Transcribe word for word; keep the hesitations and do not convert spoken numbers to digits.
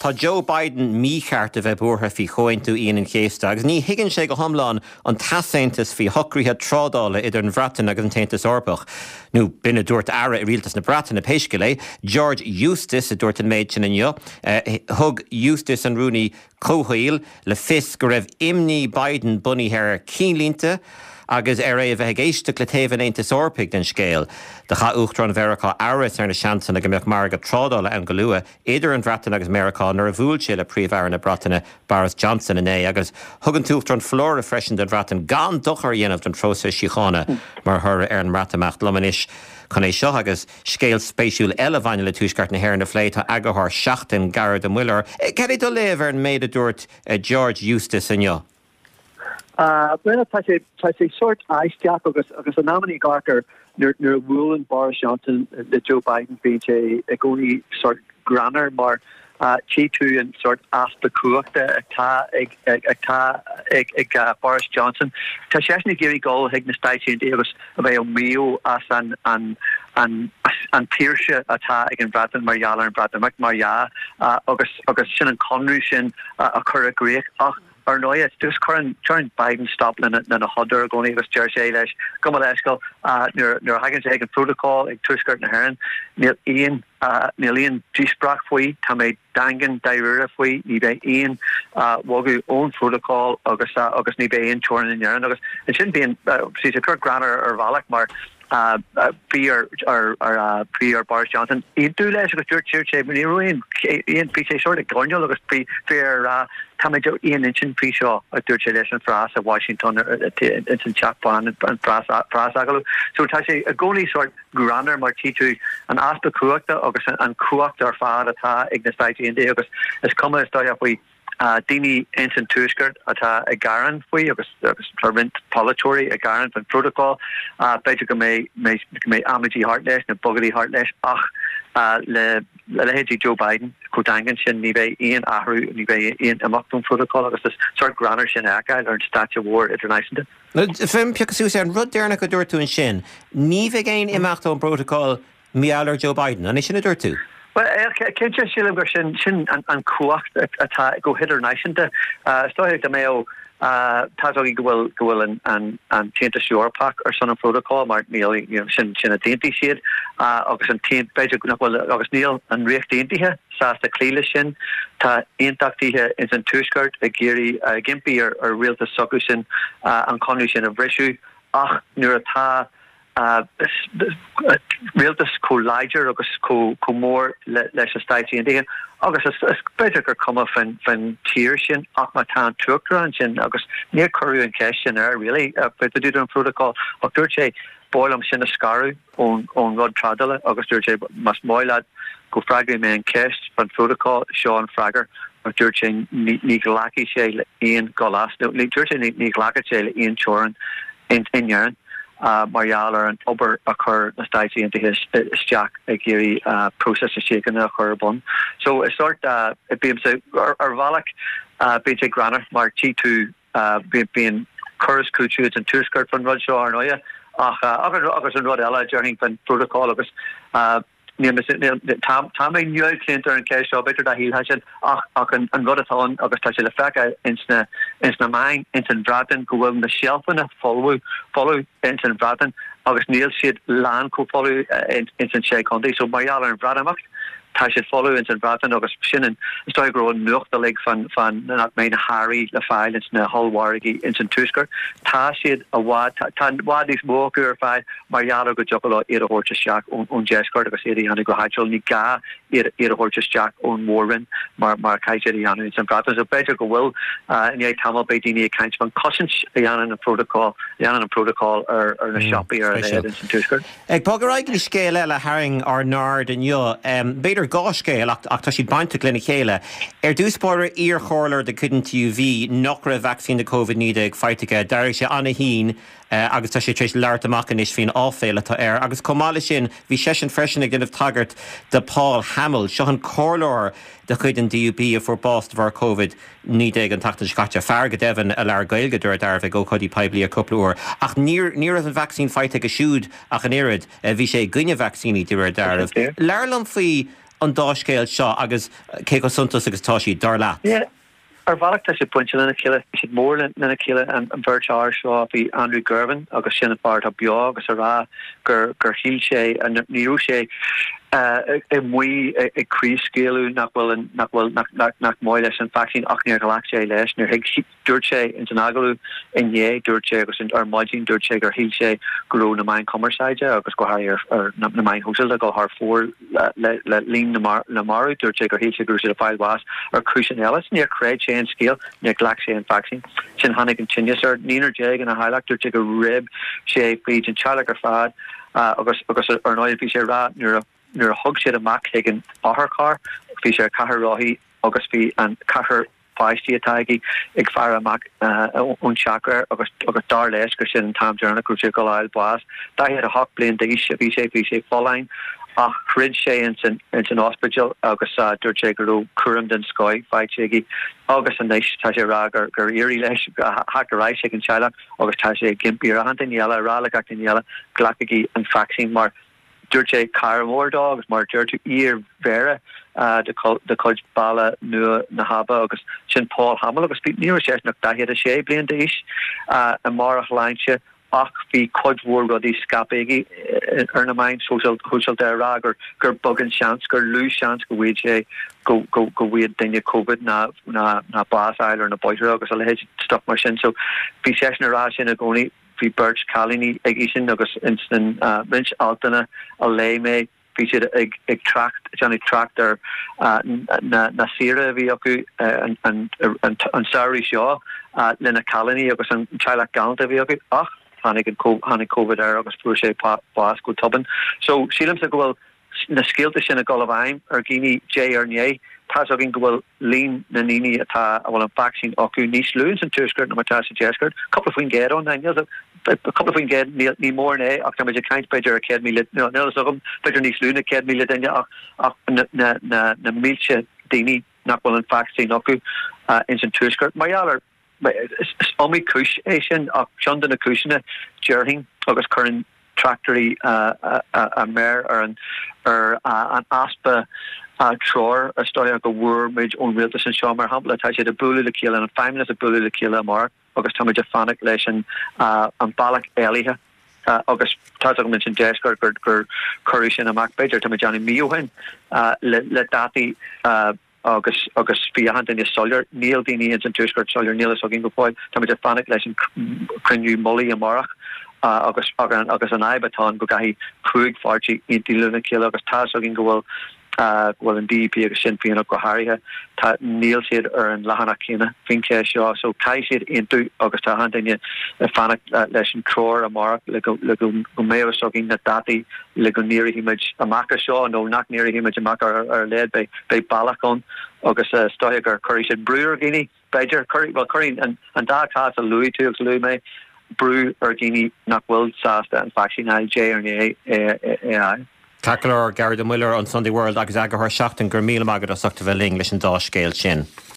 tá Joe Biden mícheart a bheith buairtha fí chointú íon an chéiste, agus ní higann sé go thomláin an tasaintas fí hocríthe trádála idir an bhreatain agus an taontas orpach. Nú bina dúirt ara i rialtas na Breataine péisce lé, George Eustace a dúirt an méid sin inniu, thug Eustace an rúnaí cóthail le fis go raibh imní Biden buníthe cínlínta, agus ar é a bheith géiste le taobh aontas orpaigh den scéal. De cha uachtar an bhearachá áras ar na seansanna go mbeadh mar go trádála an go luath, idir an bhreatain agus Americá nar a bhúil sé le príomh-aire na Breataine Boris Johnson in é, agus thugann túachtar an flór a freisin den bhreatain gan dochar dhéanamh den trósa síochána mar thura ar an bhreatameacht lomanis. Chun é seo agus scéal spéisiúil eile bhaine le túisceart na hhéir na phléit tá agathar seachtain Garrett a Muller. Ceir é do léamh ar an méid a dúirt George Eustace inniu? Uh, well, tá sé tá sé sort aisteach agus agus an nominee Garker near near Woolen Boris Johnson the Joe Biden B J a goni sort granner mar uh chi two and sort asta kuachta ta ag ag ta ag ag Boris Johnson tá séni geri goal hig na station agus about meo as an an an an Pierce atá ag an Bradan Mariala and Bradan Mac Maria uh agus agus sin an Conru sin a cur a Greek ach or no, it's just current current Biden stopping it and a hodder going to Jersey Elish, come on, let's go. Uh, near near Higgins Hagen protocol, like two skirt and herring, near Ian, uh, near Ian G Sprack fui, Tammy Dangan, Diarrhea fui, Nibe Ian, uh, Wogu own protocol, August, August Nibe Ian, Chorin and Yaran, August. It shouldn't be in, uh, she's a Kurt Granner or Valak, Mark. Uh, uh, P or or or uh, P or Boris Johnson. You do less because George Church, when you Ian Ian P. Sort of going, look at fair. Uh, Tamajo Ian Inchin P. Shaw at George Election France at Washington, it's in Chapman and Prasagalu. So Tashi a goalie sort grander Martitu and Aspa Kuakta August and Kuakta or Father Ta Ignistai in the August as come as story up we. Uh, Dini Ensign Tuskert at a Garan fui agus rint politory a Garan van protocol uh better go may may may Amity Heartless na Buggery Heartless ach uh le le Joe Biden Kodangan sin nive Ian Ahru nive Ian Amakton protocol agus sort grammar sin aka learn statue war international. Fim picasu an rud derna go dúirtú an sin nive again Amakton protocol mialler Joe Biden an sin a dúirtú. Well, I can't just say that shin shin and and kuacht at go hitter nation to uh story the mayo uh tazogi go go and and and change shore pack or son of protocol Mark Neil you know shin shin a dainty shade uh August and teen better well August Neil and Rick dainty here sas the clean shin ta intacti here is in two skirt a geary uh gimpy or or real to sucushin uh and condition of rescue ach neurata Uh, realtas co larger agus co co more leis society and again agus is better come off and from tiershin akmatan tukra and agus near Korea and question are really uh, but the do protocol of Turche boilum sin a scaru on on rod tradala agus Turche must moilad go fragri man cash from protocol Sean Fragger or Turche Nicolaki shale in Golas no Turche Nicolaki shale in Choran in in Yarn Uh, Mariala and Ober occur the stage into his Jack Giri uh, process is shaken occur bun. So it's sort uh it being so or Valak uh B J Granner Mark G two uh being Curtis Kuchu and two skirt from Rodshaw Arnoya ach August and Rodella journey from protocol August uh near Tom Tommy New Clinton and Cash better that he has ach ach and Rodathon August touch the fact in the in the mine in Braden go on the shelf and follow follow in Braden August Neil said land co follow in in Shay County so Mariala and Bradamach Tash follow in Braden August Shinnon started growing milk the leg fan fan not main Harry the file in the whole warigi in Tusker Tash a wad tan wad is more purified Mariala go jokolo era horse shack on on Jeskart because he had go hachol ni ga era horse shack on Warren mar mar kaijeriano in Braden so better go will uh in the tamal by dini kind of caution yan and protocol yan and protocol or or the shoppy or in Tusker Eg pogaraigli scale ela haring or nard and yo um better Goshke ach tá si bainte glenne chéile. Er dúspóir ír chóirlar de couldn't U V nocra vaccine de COVID nídig feitige dar sé anna hín uh, agus tá sé trééis leart amachchan is fin áféile tá air agus comála sin bhí sesin freisinnig gannmh tagart de Paul Hamill seo an cóirlóir de chuid an D U B a for bást bhar COVID nídig an tatan scate ferga devan a lear gailge dúir dar bheith go chudí peblií a couple uair ach níor níor an vaccine feitige siúd ach an irid bhí sé gunne vaccíní dúir dar learlam faoi an dáscéil seo agus cé go suntas agus tá sí dar leat. Yeah. Ar bhach tá sé pointse lena chéile sé mór lena chéile an an bhirtear seo bhí Andrew Girvan agus sinna part a beag agus a rá gur gur híl sé a níú sé i muoi i críscéalú nachhfuil nachhfuil nach móil leis an facsín achníar galach sé leis nuair hiag dúirt sé in an agalú inné dúirt sé agus ar maidín dúirt sé gur híl sé goró na main commerceide agus go ar ar na main hosil a go th fór le lín na marú dúirt sé gur híl sé gur sé a fáil was ar cruisian elas níor creid sé an scéal níor glach sé an facsín sin hannig an tinne ar níar déag an a highlight dúirt sé gur rib sé fríd an teach ar fad agus agus ar náid bhí sé rá nuair nuair a thug siad amach ag an áthaircár, bhí sé chathair ráthí agus bhí an chathair feisty atáigi ag fear amach ón seachar agus agus dar leis gur sin an tamdearna gur sé go leil buas. Da had a hoc blian de is bhí sé bhí sé fálainn ach chrid sé in san in san hospital agus dúirt sé gur cuam den scoil feitséigi agus an éis tá sé rá gur gur irí leis hacaráis sé an seach agus tá sé gimpí a han inile rála gach inile glapaigi an facsín mar dúirt sé cairmórdá agus mar dúirtú ír vera de de coid balla nua na haba agus sin Paul Hamill agus bí níor sé nach dahéad a sé blian de is a marach leintse ach bhí coidhór rodí scapéigi ar na main social social de rá gur gur bugan seans gur lú seans go bhfuid sé go go go bhfuid daine COVID na na na bás eile ar na boidir agus a lehéid stop mar sin so bhí sé na rá sin a gcónaí hí Birch Callini ag sin agus instan rinch altana a lei mé hí siad ag ag tracht Johnny tractor na na sira bhí acu an an an saoirí seo lena Callini agus an teile galanta bhí acu ach hannig an hannig COVID ar agus fuair sé bás go tuban so sílam sa go bhfuil na scéalta sin a go bhhaim ar gine J ar né tá a gin go bhfuil lín na níní atá a bhfuil an vaccine acu níos lún an tuisgurt na matá sa jesgurt couple of win get on na a couple of win get ní mór né ach tá kaint beidir a cé mí no ne agam beidir níos lún a cé mí daine ach ach na na na na mílse daoine nach bhfuil an vaccine acu in san tuisgurt maiall is omi kush é sin ach John na kushna jeing agus current tractory a a mer ar an ar an aspa tror a story go wor mid on real sin shomar hapla ta de bully le kill an fine as a bully le kill mar agus tam fanic leis an an balak eliha agus tá mention Jescar gur gur curry sin a mac better tam Johnny Miohin le le dati agus agus fi hand in solar Neil Dini in tuskurt solar Neil so go point tam fanic leis crinú molly a marach agus agus an aibaton go gahi cruig farchi inti luna kill agus tá so go well uh well in D E P agus sin fianna go harithe tá níl siad ar an lehanana cína fince seo so cai siad intu agus tá handaine fanna leis an tror a mar le go le go mé sogin na dati le go níir himid amach seo nó nach níir himid amach ar ar led bei bei balachon agus stoig gur curry siad brewer guinea beidir curry well curry and and da tá a Louis tu Louis me brew ar guinea nach world sasta and faction I J or A Takelar Gary de Miller on Sunday World agus agur seachtain gur míle magad a suchta bheith ling leis an dá scéil sin.